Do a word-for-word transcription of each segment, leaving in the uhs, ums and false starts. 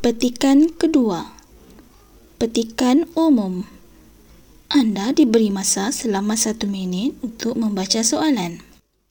Petikan kedua. Petikan umum. Anda diberi masa selama satu minit untuk membaca soalan.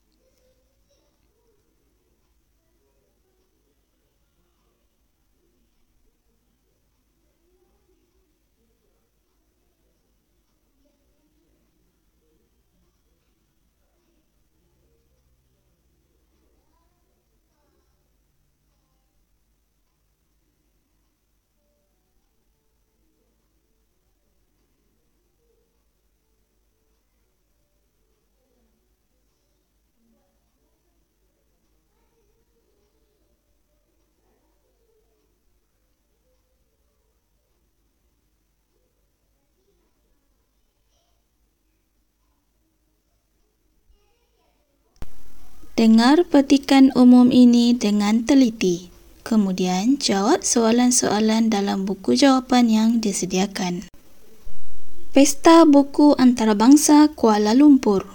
Dengar petikan umum ini dengan teliti. Kemudian, jawab soalan-soalan dalam buku jawapan yang disediakan. Pesta Buku Antarabangsa Kuala Lumpur.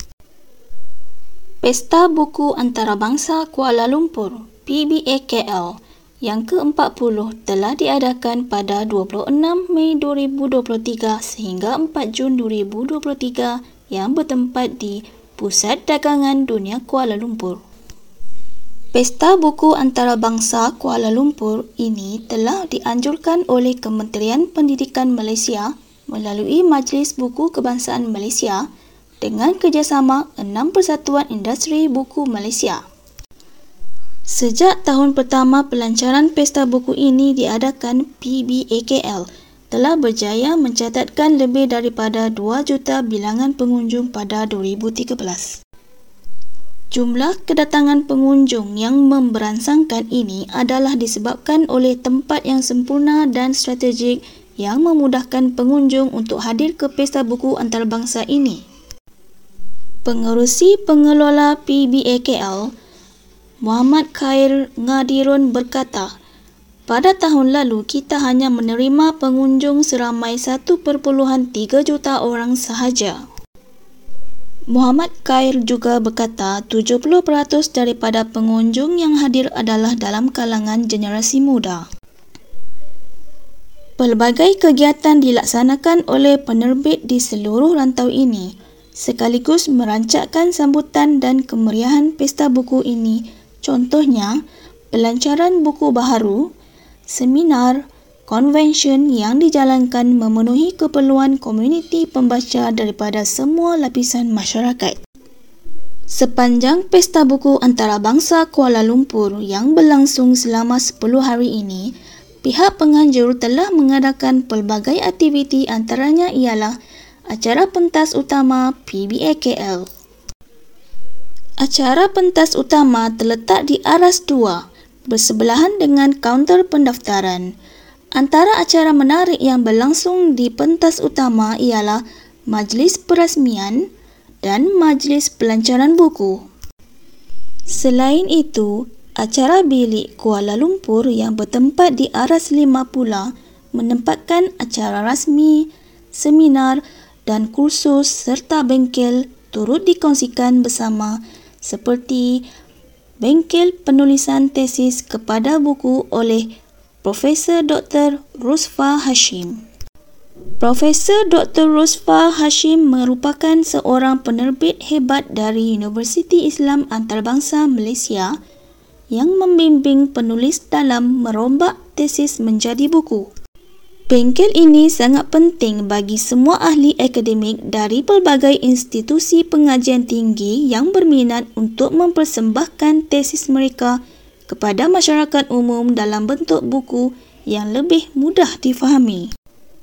Pesta Buku Antarabangsa Kuala Lumpur P B A K L yang ke empat puluh telah diadakan pada dua puluh enam Mei dua ribu dua puluh tiga sehingga empat Jun dua ribu dua puluh tiga yang bertempat di Pusat Dagangan Dunia Kuala Lumpur. Pesta Buku Antarabangsa Kuala Lumpur ini telah dianjurkan oleh Kementerian Pendidikan Malaysia melalui Majlis Buku Kebangsaan Malaysia dengan kerjasama enam Persatuan Industri Buku Malaysia. Sejak tahun pertama pelancaran pesta buku ini diadakan, P B A K L telah berjaya mencatatkan lebih daripada dua juta bilangan pengunjung pada dua ribu tiga belas. Jumlah kedatangan pengunjung yang memberansangkan ini adalah disebabkan oleh tempat yang sempurna dan strategik yang memudahkan pengunjung untuk hadir ke Pesta Buku Antarabangsa ini. Pengerusi pengelola P B A K L, Muhammad Khair Ngadirun berkata, pada tahun lalu kita hanya menerima pengunjung seramai satu perpuluhan tiga juta orang sahaja. Muhammad Khair juga berkata tujuh puluh peratus daripada pengunjung yang hadir adalah dalam kalangan generasi muda. Pelbagai kegiatan dilaksanakan oleh penerbit di seluruh rantau ini sekaligus merancangkan sambutan dan kemeriahan pesta buku ini. Contohnya, pelancaran buku baharu, seminar, konvensyen yang dijalankan memenuhi keperluan komuniti pembaca daripada semua lapisan masyarakat. Sepanjang Pesta Buku Antarabangsa Kuala Lumpur yang berlangsung selama sepuluh hari ini, pihak penganjur telah mengadakan pelbagai aktiviti, antaranya ialah acara pentas utama P B A K L. Acara pentas utama terletak di Aras dua, bersebelahan dengan kaunter pendaftaran. Antara acara menarik yang berlangsung di pentas utama ialah majlis perasmian dan majlis pelancaran buku. Selain itu, acara bilik Kuala Lumpur yang bertempat di Aras lima pula menempatkan acara rasmi, seminar dan kursus serta bengkel turut dikongsikan bersama seperti bengkel penulisan tesis kepada buku oleh Profesor Doktor Rusfa Hashim. Profesor Doktor Rusfa Hashim merupakan seorang penerbit hebat dari Universiti Islam Antarabangsa Malaysia yang membimbing penulis dalam merombak tesis menjadi buku. Bengkel ini sangat penting bagi semua ahli akademik dari pelbagai institusi pengajian tinggi yang berminat untuk mempersembahkan tesis mereka kepada masyarakat umum dalam bentuk buku yang lebih mudah difahami.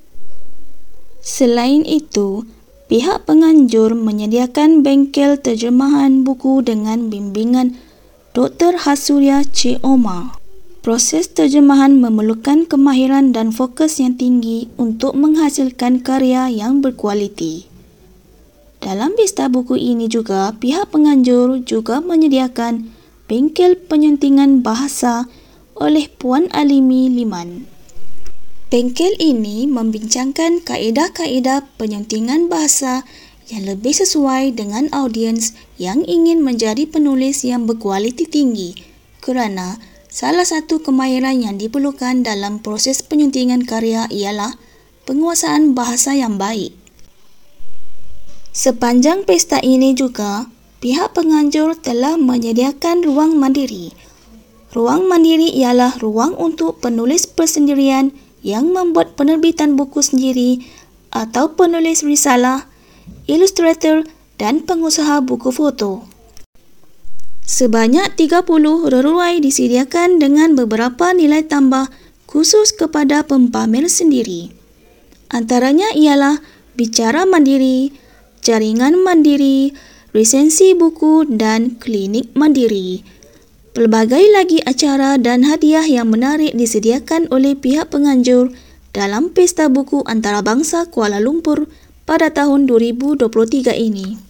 Selain itu, pihak penganjur menyediakan bengkel terjemahan buku dengan bimbingan Doktor Hasurya C. Omar. Proses terjemahan memerlukan kemahiran dan fokus yang tinggi untuk menghasilkan karya yang berkualiti. Dalam pesta buku ini juga, pihak penganjur juga menyediakan bengkel penyuntingan bahasa oleh Puan Alimi Liman. Bengkel ini membincangkan kaedah-kaedah penyuntingan bahasa yang lebih sesuai dengan audiens yang ingin menjadi penulis yang berkualiti tinggi, kerana Salah satu kemahiran yang diperlukan dalam proses penyuntingan karya ialah penguasaan bahasa yang baik. Sepanjang pesta ini juga, pihak penganjur telah menyediakan ruang mandiri. Ruang mandiri ialah ruang untuk penulis persendirian yang membuat penerbitan buku sendiri atau penulis risalah, ilustrator dan pengusaha buku foto. Sebanyak tiga puluh reruai disediakan dengan beberapa nilai tambah khusus kepada pempamer sendiri. Antaranya ialah bicara mandiri, jaringan mandiri, resensi buku dan klinik mandiri. Pelbagai lagi acara dan hadiah yang menarik disediakan oleh pihak penganjur dalam Pesta Buku Antarabangsa Kuala Lumpur pada tahun dua ribu dua puluh tiga ini.